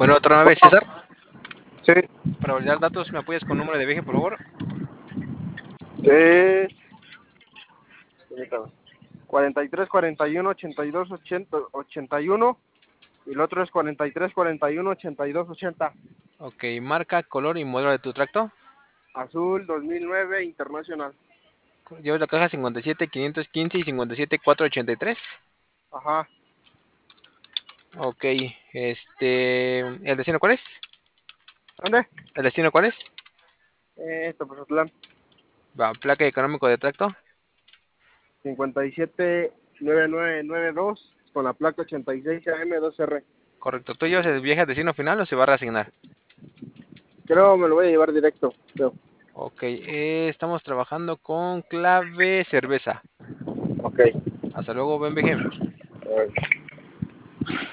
Bueno, otra vez, Bueno, César. sí, Para validar datos, ¿me apoyas con número de viaje, por favor? es permítame, 43 41 82 80 81 y el otro es 43 41 82 80. Ok, marca, color y modelo de tu tracto. Azul 2009 Internacional. Llevas la caja 57 515 y 57 483. Ajá. Ok, ¿el destino cuál es? ¿Dónde? ¿El destino cuál es? Topozotlán. Va, placa económico de tracto. 579992 con la placa 86 AM2R. Correcto. ¿Tú llevas el viaje a destino final o se va a reasignar? Creo me lo voy a llevar directo. Creo. Ok, estamos trabajando con clave cerveza. Ok. Hasta luego, buen viaje.